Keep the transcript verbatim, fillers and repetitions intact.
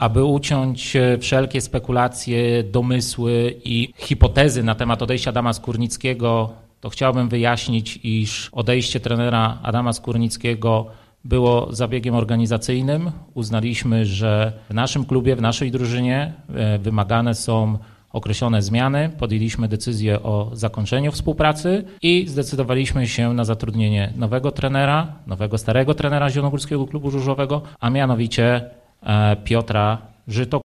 aby uciąć wszelkie spekulacje, domysły i hipotezy na temat odejścia Adama Skórnickiego, to chciałbym wyjaśnić, iż odejście trenera Adama Skórnickiego było zabiegiem organizacyjnym. Uznaliśmy, że w naszym klubie, w naszej drużynie wymagane są określone zmiany. Podjęliśmy decyzję o zakończeniu współpracy i zdecydowaliśmy się na zatrudnienie nowego trenera, nowego starego trenera Zielonogórskiego Klubu Różowego, a mianowicie Piotra Żyto.